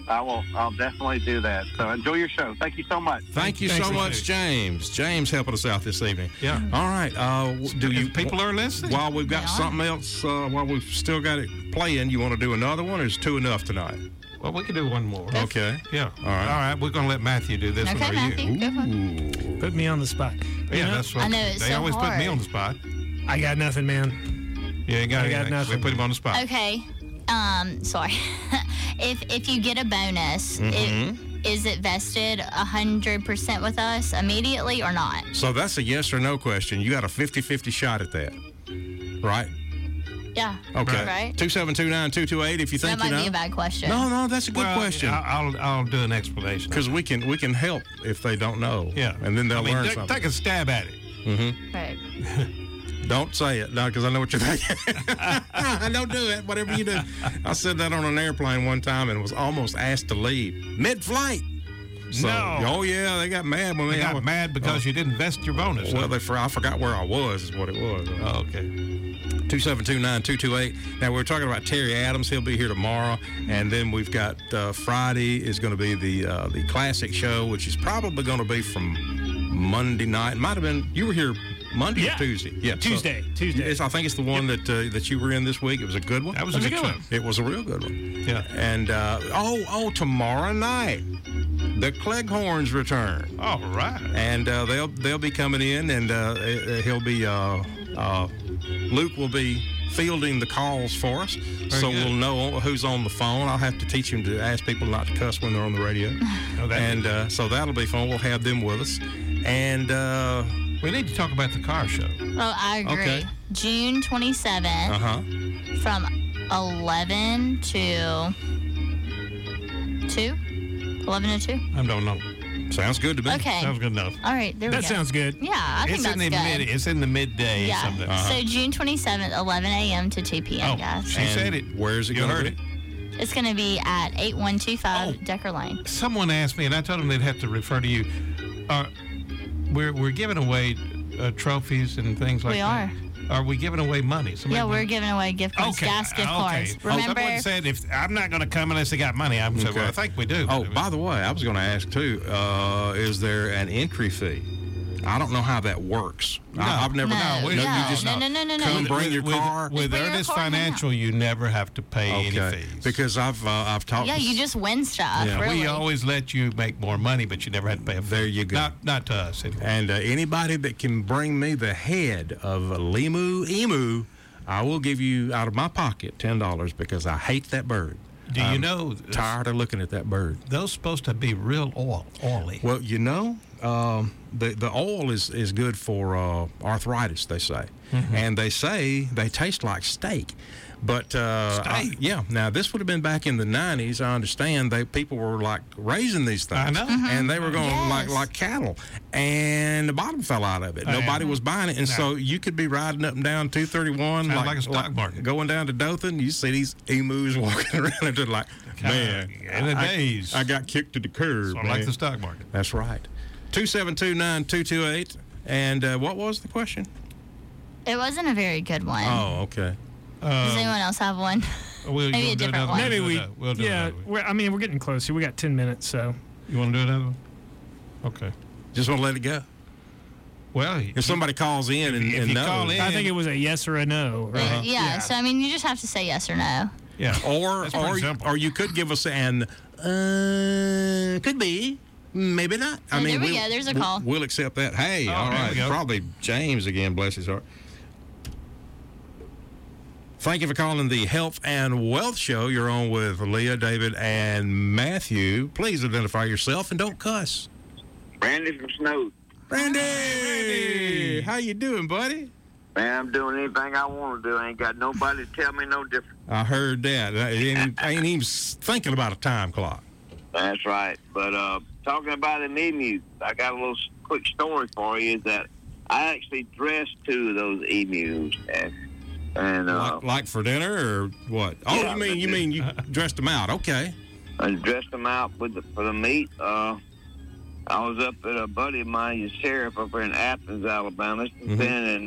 I'll definitely do that. So enjoy your show. Thank you so much. Thank you so much, James. James helping us out this evening. Yeah. All right. Do you people are listening? While we've got something else, while we've still got it playing, you want to do another one, or is 2 enough tonight? Well, we can do one more. Okay. Yeah. All right. We're going to let Matthew do this Okay, one. Or Matthew, you? go for it. Put me on the spot. Yeah, that's what I know, it's they so always put me hard. on the spot. I got nothing, man. You ain't got I got anything. nothing. We put him on the spot. Okay. Sorry. if you get a bonus, is it vested 100% with us immediately or not? So that's a yes or no question. You got a 50-50 shot at that, right? Yeah. Okay. Right. 2729228. If you think That you might know. be a bad question. No, that's a good question. I'll do an explanation. Because we can help if they don't know. Yeah. And then they'll learn take, something. Take a stab at it. Mm-hmm. Right. Don't say it, no, because I know what you're thinking. Don't do it, whatever you do. I said that on an airplane one time and was almost asked to leave mid-flight. So, No. Oh, yeah, they got mad when They got mad because you didn't vest your bonus. Well, I forgot where I was is what it was. Oh, okay. 2729228. Now, we're talking about Terry Adams. He'll be here tomorrow. And then we've got Friday is going to be the classic show, which is probably going to be from Monday night. It might have been, you were here Monday or Tuesday? Yeah, Tuesday. I think it's the one that you were in this week. It was a good one. That was a good one. It was a real good one. Yeah. And tomorrow night, the Cleghorns return. All right. And they'll be coming in, and he'll be Luke will be fielding the calls for us, so we'll know who's on the phone. I'll have to teach him to ask people not to cuss when they're on the radio. So that'll be fun. We'll have them with us, and we need to talk about the car show. Oh, I agree. Okay. June 27th from 11 to 2. 11 to 2. I don't know. Sounds good to me. Okay. Sounds good enough. All right, there we go. That sounds good. Yeah, I think that's good. It's in the midday or Yeah. something. So June 27th, 11 a.m. to 2 p.m., guys. She said it. Where's it You going heard to it. be? It's going to be at 8125 Decker Lane. Someone asked me, and I told them they'd have to refer to you. We're giving away trophies and things like We that. Are we giving away money? Yeah, we're giving away gift cards, gas gift cards. Remember? Someone said, if I'm not going to come unless they got money. I'm saying, well, I think we do. Oh, by the way, I was going to ask, too, is there an entry fee? I don't know how that works. I've never known. No. You just come bring your car. With Ernest Financial, you never have to pay any fees. Because I've talked. Yeah, you just win stuff. Yeah. Really. We always let you make more money, but you never had to pay a fee. There you go. Not to us. Anyway. And anybody that can bring me the head of a emu, I will give you out of my pocket $10 because I hate that bird. Do you know? Tired of looking at that bird. Those supposed to be real oily. Well, you know, the oil is good for arthritis, they say. Mm-hmm. And they say they taste like steak. But yeah, now this would have been back in the 90s. I understand people were like raising these things. I know. And they were going like cattle. And the bottom fell out of it. Nobody was buying it. And so you could be riding up and down 231 Sounds like a stock market. Going down to Dothan, you see these emus walking around and they're like, man, in the days. I got kicked to the curb. Sort of like the stock market. That's right. 2729228. And what was the question? It wasn't a very good one. Oh, okay. Does anyone else have one? Maybe a different one. Maybe We'll do another one. we're getting close here. We got 10 minutes, so. You want to do another one? Okay. Just want to let it go. Well, if somebody calls in and you knows, call in, I think it was a yes or a no. Right? Yeah, so I mean, you just have to say yes or no. Yeah. Or you could give us an could be. Maybe not. Oh, there we go. There's a call. We'll accept that. Hey, all right. Probably James again, bless his heart. Thank you for calling the Health and Wealth Show. You're on with Leah, David, and Matthew. Please identify yourself and don't cuss. Randy from Snow. Randy! How you doing, buddy? Man, I'm doing anything I want to do. I ain't got nobody to tell me no different. I heard that. I ain't even thinking about a time clock. That's right. But talking about an emu, I got a little quick story for you. Is that I actually dressed 2 of those emus, and like for dinner or what? Oh, yeah, you mean you dressed them out? Okay. I dressed them out for the meat. I was up at a buddy of mine, the sheriff up there in Athens, Alabama. It's been in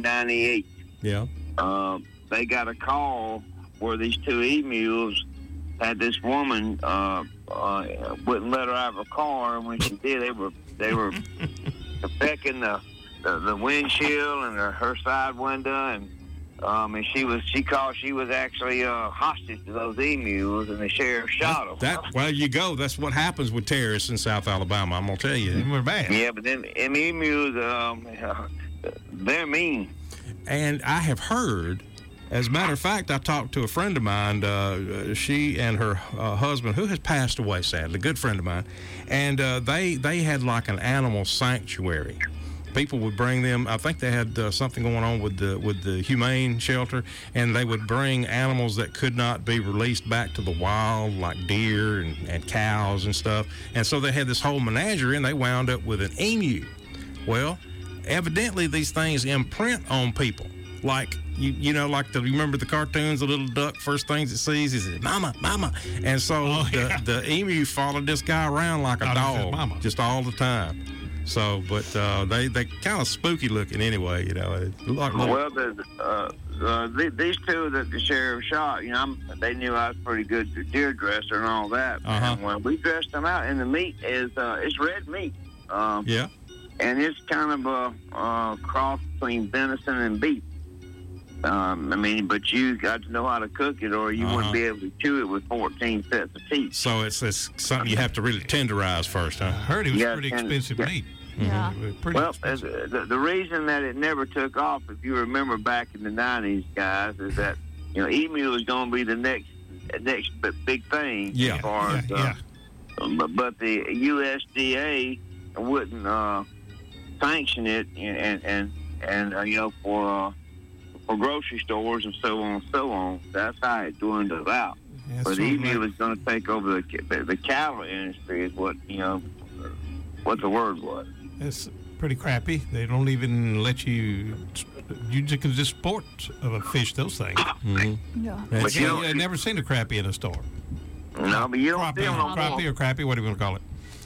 1998. Yeah. They got a call where these 2 emus had this woman wouldn't let her out of a car, and when she did, they were pecking the windshield and her side window, and she was actually hostage to those emus, and the sheriff shot them. Well, you go. That's what happens with terrorists in South Alabama. I'm gonna tell you, we're bad. Yeah, but then emus, they're mean. And I have heard. As a matter of fact, I talked to a friend of mine. She and her husband, who has passed away, sadly, a good friend of mine, and they had like an animal sanctuary. People would bring them. I think they had something going on with the humane shelter, and they would bring animals that could not be released back to the wild, like deer and cows and stuff. And so they had this whole menagerie, and they wound up with an emu. Well, evidently these things imprint on people. Like, you know, like you remember the cartoons, the little duck, first things it sees, he says, "Mama, mama." And so the emu followed this guy around like a dog, just all the time. So, but they kind of spooky looking anyway, you know. Well, these two that the sheriff shot, you know, they knew I was a pretty good deer dresser and all that. And when we dressed them out, and the meat is it's red meat. Yeah. And it's kind of a cross between venison and beef. But you got to know how to cook it, or you wouldn't be able to chew it with 14 sets of teeth. So it's something you have to really tenderize first, huh? I heard it was pretty expensive meat. Yeah. Well, the reason that it never took off, if you remember back in the 90s, guys, is that, you know, emu is going to be the next big thing. Yeah. As far as, but the USDA wouldn't sanction it, and you know, for grocery stores and so on and so on. That's how it dwindled out. Yeah, but the emu is going to take over the cattle industry is what, you know, what the word was. It's pretty crappy. They don't even let you can just sport fish those things. Mm-hmm. Yeah. But I've never seen a crappie in a store. No, but you don't see them crappie or crappie, what do you want to call it?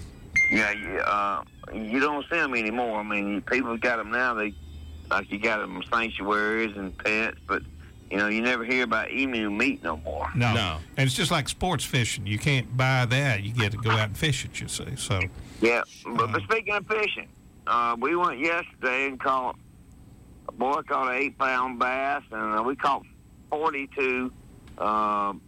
Yeah, you don't see them anymore. I mean, people got them now. Like you got them in sanctuaries and pets, but you know, you never hear about emu meat no more. No. And it's just like sports fishing. You can't buy that. You get to go out and fish it, you see. So. Yeah, but speaking of fishing, we went yesterday and caught a 8-pound bass, and we caught 42 pound,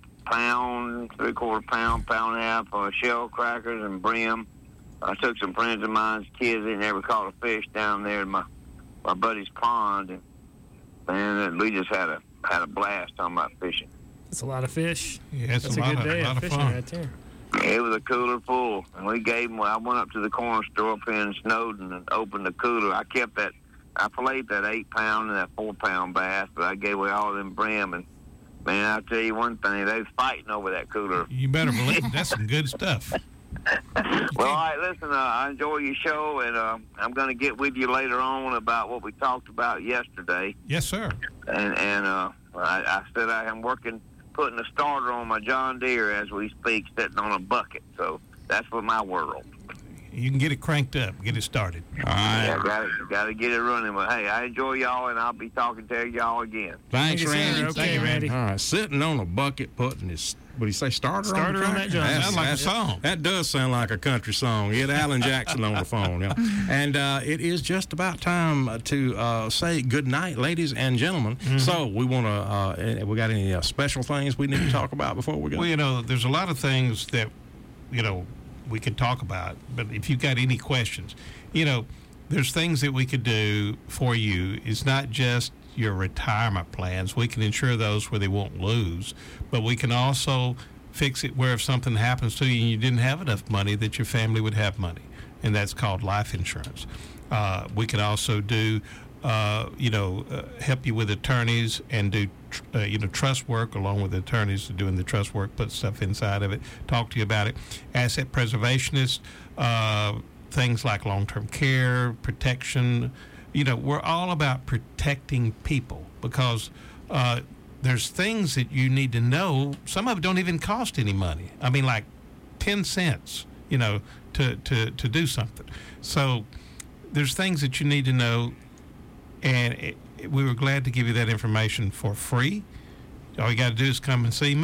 3/4 pound, pound and a half shell crackers and brim. I took some friends of mine's kids. They never caught a fish down there in my buddy's pond, and man, we just had a blast talking about fishing. That's a lot of fish. Yeah, that's a good day of fishing right there. It was a cooler full, and we gave them. I went up to the corner store up here in Snowden and opened the cooler. I filleted that 8-pound and that 4-pound bass, but I gave away all them brim. And man, I'll tell you one thing, they was fighting over that cooler. You better believe that's some good stuff. Well, all right, listen, I enjoy your show, and I'm going to get with you later on about what we talked about yesterday. Yes, sir. And I said I am putting a starter on my John Deere as we speak, sitting on a bucket. So that's what my world. You can get it cranked up, get it started. All right. Yeah, got to get it running. But hey, I enjoy y'all, and I'll be talking to y'all again. Thanks, Randy. Okay, Randy. All right, sitting on a bucket, putting his, what do you say, starter on that John. Sounds like a song. That does sound like a country song. Get Alan Jackson on the phone. Yeah. And it is just about time to say good night, ladies and gentlemen. Mm-hmm. So we want to, we got any special things we need to talk about before we go? Well, you know, there's a lot of things that, you know, we could talk about, but if you've got any questions, you know, there's things that we could do for you. It's not just your retirement plans. We can insure those where they won't lose, but we can also fix it where if something happens to you and you didn't have enough money, that your family would have money, and that's called life insurance. We can also do help you with attorneys and do trust work along with attorneys doing the trust work, put stuff inside of it, talk to you about it. Asset preservationists, things like long-term care, protection. You know, we're all about protecting people because there's things that you need to know. Some of it don't even cost any money. I mean, like 10 cents, you know, to do something. So there's things that you need to know, and we were glad to give you that information for free. All you got to do is come and see me.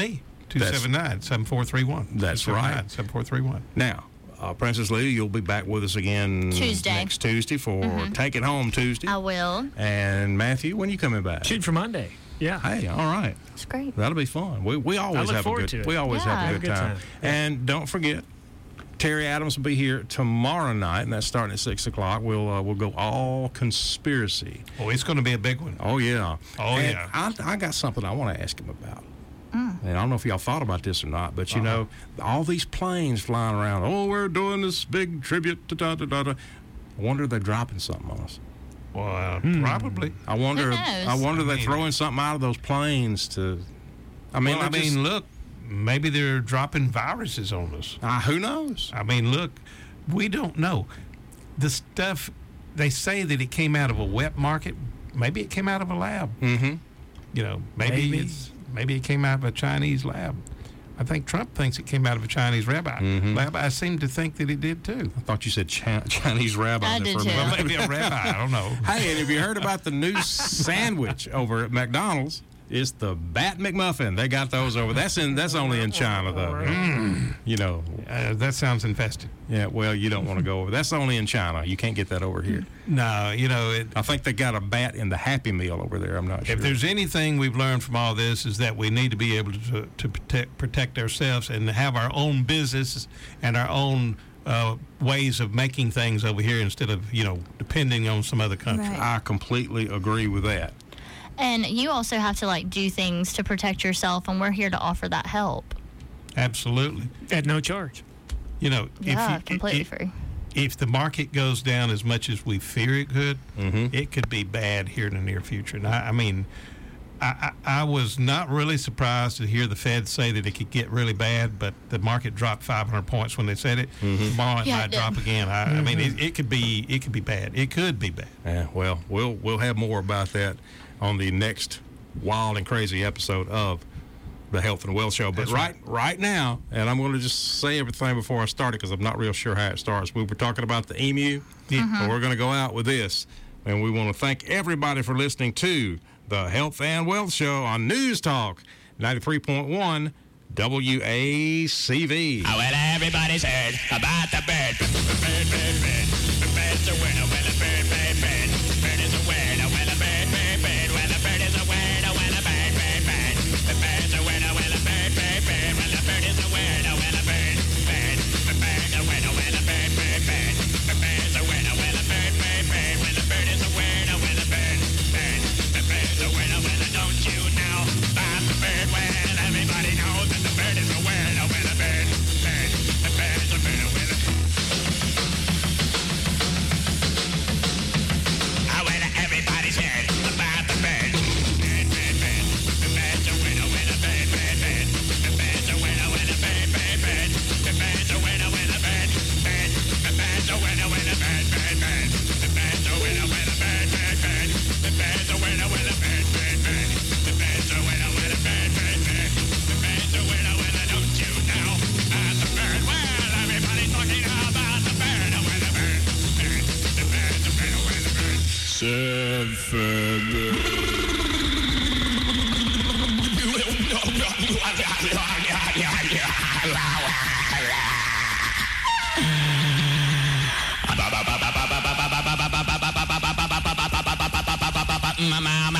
279-7431. That's right. 7431. Now, Princess Lee, you'll be back with us again next Tuesday for Take It Home Tuesday. I will. And Matthew, when are you coming back? Shoot for Monday. Yeah. Hey, all right. That's great. That'll be fun. We always have a good time. And don't forget, Terry Adams will be here tomorrow night, and that's starting at 6 o'clock. We'll go all conspiracy. Oh, it's going to be a big one. Oh yeah. And I got something I want to ask him about. And I don't know if y'all thought about this or not, but you know, all these planes flying around. Oh, we're doing this big tribute to da-da-da-da. I wonder if they're dropping something on us. Well, probably. I wonder they're throwing something out of those planes to. Look, maybe they're dropping viruses on us. Who knows? I mean, look, we don't know. The stuff, they say that it came out of a wet market. Maybe it came out of a lab. Mm-hmm. You know, maybe it came out of a Chinese lab. I think Trump thinks it came out of a Chinese lab. I seem to think that it did too. I thought you said Chinese rabbi. I did too. Well, maybe a rabbi. I don't know. Hey, and have you heard about the new sandwich over at McDonald's? It's the Bat McMuffin. They got those over. That's only in China though. You know, that sounds infested. Yeah, well, you don't want to go over. That's only in China. You can't get that over here. No, you know. I think they got a bat in the Happy Meal over there. I'm not sure. If there's anything we've learned from all this is that we need to be able to protect ourselves and have our own business and our own ways of making things over here instead of, you know, depending on some other country. Right. I completely agree with that. And you also have to do things to protect yourself, and we're here to offer that help. Absolutely. At no charge. You know, completely free. If the market goes down as much as we fear it could, it could be bad here in the near future. And I was not really surprised to hear the Fed say that it could get really bad, but the market dropped 500 points when they said it. Tomorrow it might drop again. I mean, it could be bad. It could be bad. Yeah. Well, we'll have more about that on the next wild and crazy episode of the Health and Wealth Show. But right now, and I'm going to just say everything before I start it because I'm not real sure how it starts. We were talking about the emu, and we're going to go out with this. And we want to thank everybody for listening to the Health and Wealth Show on News Talk 93.1 WACV. Oh, well, everybody's heard about the bird. Bird. The bird's a winner. Well, a bird. Bird is a winner. Well, a bird. Well, a bird is a winner. Well, a bird. The bird's a winner. Well, a bird. Well, a bird is a winner. Well, a bird. The bird's a winner. Well, a bird. The bird's a winner. Well, a bird. Well, a bird is a winner. Well, a bird. The bird's a winner. Well, don't you know about the bird? Well, everybody knows that the bird is a winner. Well, a bird. The bird's a winner. Well, everybody's heard about the bird. The bird's a winner. Well, a bird. The bird's a winner. Well, a bird. The bird's a winner. Well, a bird. The bird's a winner. Well, a bird. The bird's a winner. Well, a bird. The bird's a winner. Well, a bird. The bird's a winner. Well, a bird. The bird's a winner. Well, don't you know about the bird? Well, everybody's talking about the bird. Well, a bird. The bird's a winner. Well, a bird. Mama.